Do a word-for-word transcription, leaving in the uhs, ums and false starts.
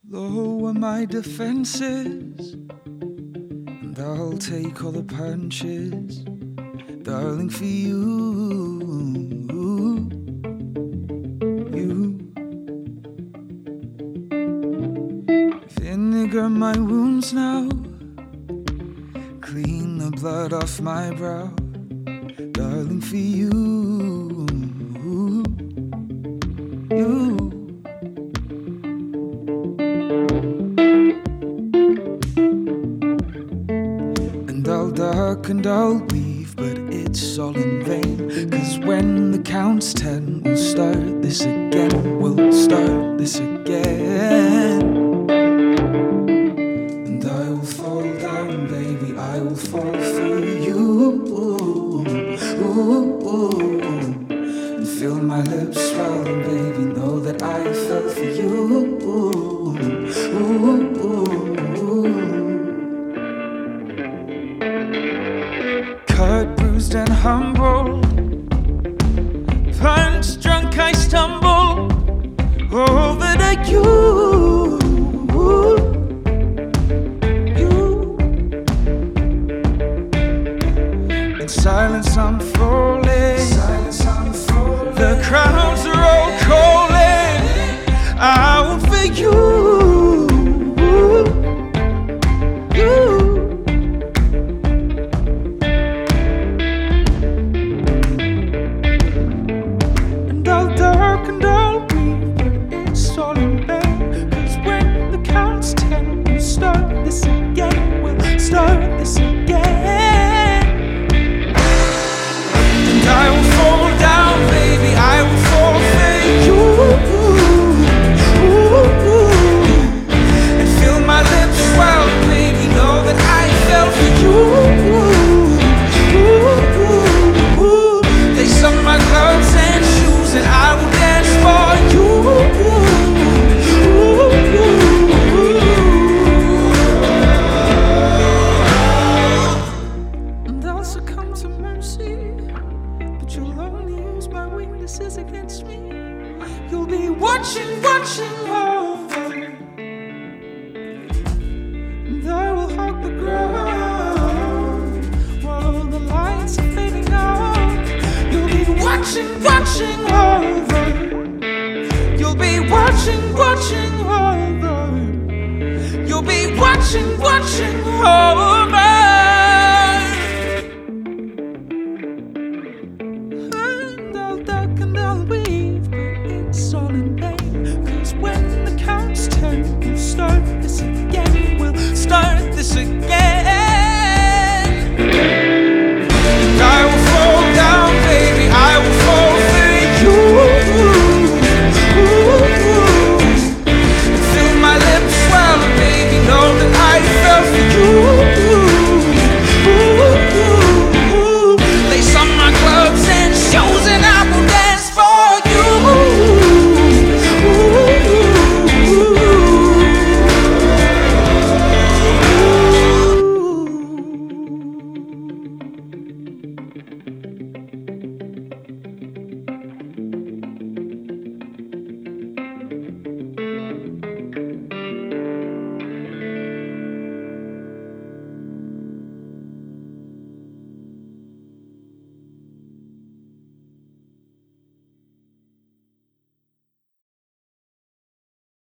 Lower my defenses, and I'll take all the punches, darling, for you, you. Vinegar my wounds now, clean the blood off my brow, darling, for you, you. And I'll duck and I'll weave, but it's all in vain. Cause when the count's ten, we'll start this again. We'll start this again. And I will fall down, baby, I will fall for you. And feel my lips swelling, baby, know that I fell for you. Cut, bruised and humble, punch drunk I stumble over to you, you. In silence I'm falling, silence I'm falling. The crowds are all calling out for you. And I'll weave, but it's all in vain. Cause when the count's ten, we'll start this again. We'll start this again. And I will fall down, baby, I will fall for you. And feel my lips swell, baby, know that I fell for you. They suck my gloves and shoes, and I will dance for you. And I'll succumb to mercy, but you'll only use my weaknesses against me. You'll be watching, watching over, and I will hug the ground while the lights are fading out. You'll be watching, watching over. You'll be watching, watching over. You'll be watching, watching over.